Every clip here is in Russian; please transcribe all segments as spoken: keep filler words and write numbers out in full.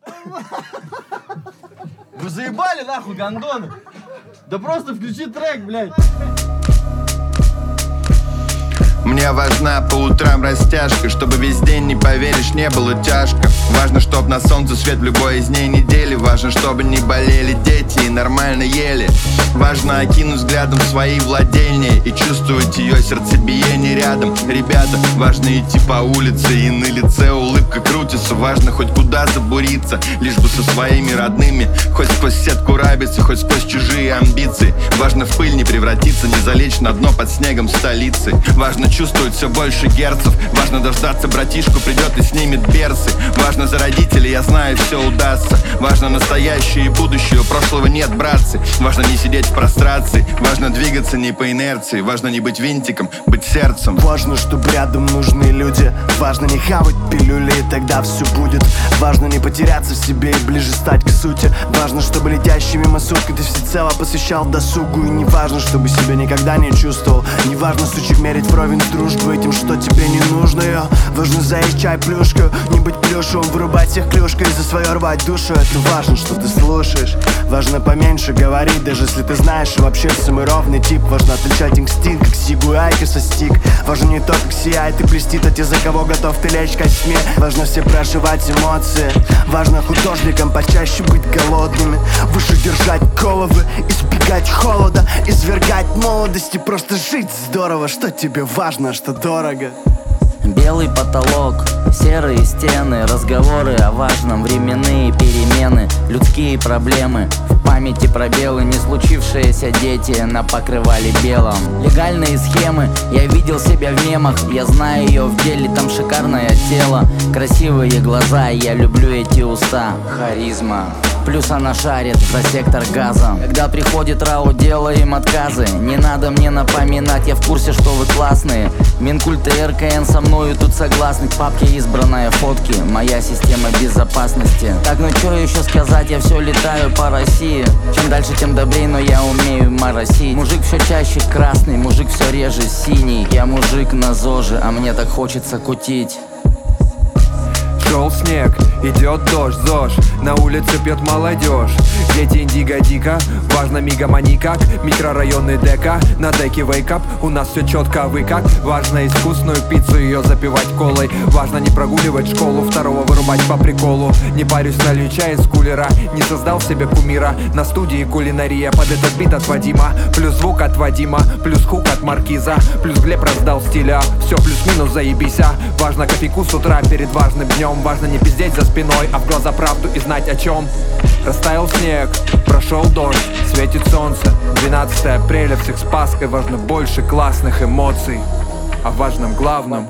Вы заебали нахуй, гандоны? Да просто включи трек, блядь. Мне важна по утрам растяжка, чтобы весь день, не поверишь, не было тяжко. Важно, чтоб на солнце свет в любой из дней недели. Важно, чтобы не болели дети и нормально ели. Важно окинуть взглядом свои владения и чувствовать ее сердцебиение рядом. Ребята, важно идти по улице и на лице улыбка крутится. Важно хоть куда забуриться, лишь бы со своими родными. Хоть сквозь сетку рабицы, хоть сквозь чужие амбиции. Важно в пыль не превратиться, не залечь на дно под снегом столицы. Важно чувствовать все больше герцев. Важно дождаться братишку, придет и снимет берцы. Важно за родителей, я знаю, все удастся. Важно настоящее и будущее, у прошлого нет, братцы. Важно не сидеть в прострации. Важно двигаться не по инерции. Важно не быть винтиком, быть сердцем. Важно, чтобы рядом нужны люди. Важно не хавать пилюли, и тогда все будет. Важно не потеряться в себе и ближе стать к сути. Важно, чтобы летящий мимо сутки ты всецело посвящал досугу. И не важно, чтобы себя никогда не чувствовал. Не важно, сучек, мерить вровень с дружбой этим, что тебе не нужно ее. Важно заесть чай плюшку, не быть плюшевым, вырубать всех клюшкой и за свое рвать душу. Это важно, что ты слушаешь. Важно поменьше говорить, даже если ты знаешь вообще самый ровный тип. Важно отличать инстинкт, как сигу и айки со стик. Важно не то, как сияет и блестит, а те, за кого готов ты лечь костьми. Важно все проживать эмоции. Важно художникам почаще быть голодными. Выше держать головы, избегать холода, извергать молодость и просто жить здорово. Что тебе важно, что дорого? Белый потолок, серые стены, разговоры о важном, временные перемены, людские проблемы, в памяти пробелы, не случившиеся дети на покрывале белом. Легальные схемы, я видел себя в мемах, я знаю ее в деле, там шикарное тело, красивые глаза, я люблю эти уста, харизма. Плюс она шарит за сектор газа. Когда приходит РАО, делаем отказы. Не надо мне напоминать, я в курсе, что вы классные. Минкульт и эр ка эн со мною тут согласны. В папке избранная фотки, моя система безопасности. Так, ну что еще сказать, я все летаю по России. Чем дальше, тем добрей, но я умею моросить. Мужик все чаще красный, мужик все реже синий. Я мужик на ЗОЖе, а мне так хочется кутить. Шел снег, идет дождь, ЗОЖ, на улице пьет молодежь. Дети индиго дико, важно мигомани как микрорайоны дека, на деке вейкап, у нас все четко, а вы как? Важно искусную пиццу, ее запивать колой. Важно не прогуливать школу, второго вырубать по приколу. Не парюсь, налью чай из кулера, не создал себе кумира. На студии кулинария, под этот бит от Вадима. Плюс звук от Вадима, плюс хук от Маркиза. Плюс Глеб раздал стиля, все плюс-минус заебися. Важно кофейку с утра перед важным днем. Важно не пиздеть за спиной, а в глаза правду и знать о чем. Растаял снег, прошел дождь, светит солнце. Двенадцатое апреля, всех с Пасхой. Важно больше классных эмоций о важном главном.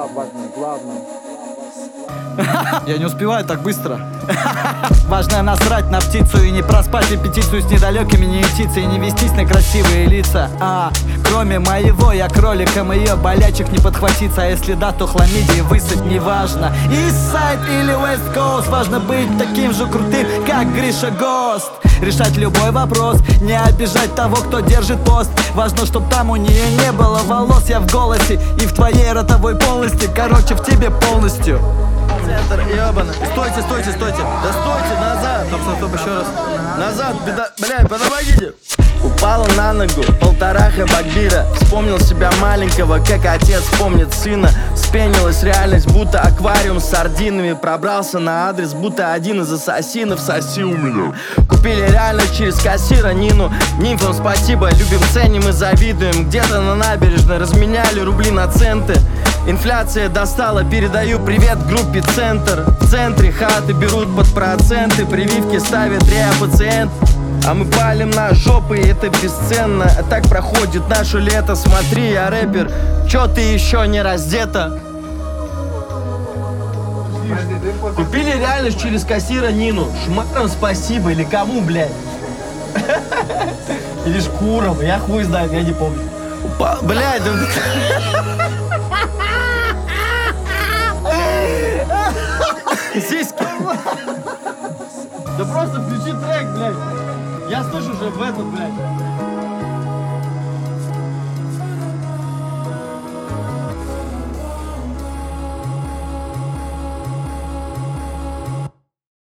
Я не успеваю так быстро. Важно насрать на птицу и не проспать репетицию с недалекими, не идти и не вестись на красивые лица. А, кроме моего, я кроликом ее болячек не подхватиться. А если да, то хламидии высадь, неважно. Eastside или West Coast, важно быть таким же крутым, как Гриша Гост. Решать любой вопрос, не обижать того, кто держит пост. Важно, чтоб там у нее не было волос. Я в голосе и в твоей ротовой полости. Короче, в тебе полностью. Центр, ебаный. Стойте, стойте, стойте. Да стойте, назад. Стоп, стоп, стоп, еще раз. Назад, беда, блядь, помогите. Упала на ногу, полтораха Багбира. Вспомнил себя маленького, как отец помнит сына. Вспенилась реальность, будто аквариум с сардинами. Пробрался на адрес, будто один из ассасинов. Соси у меня. Купили реальность через кассира Нину. Нимфам спасибо, любим, ценим и завидуем. Где-то на набережной разменяли рубли на центы. Инфляция достала, передаю привет группе Центр. В центре хаты берут под проценты. Прививки ставят реа-пациент. А мы палим на жопы, и это бесценно. А так проходит наше лето. Смотри, я рэпер, чё ты еще не раздета? Купили реальность через кассира Нину. Шмарам спасибо или кому, блядь? Или шкурам, я хуй знаю, я не помню. Упал, блядь, да... Сиськи. Да просто включи трек, блядь. Я слышу уже в этот, блядь.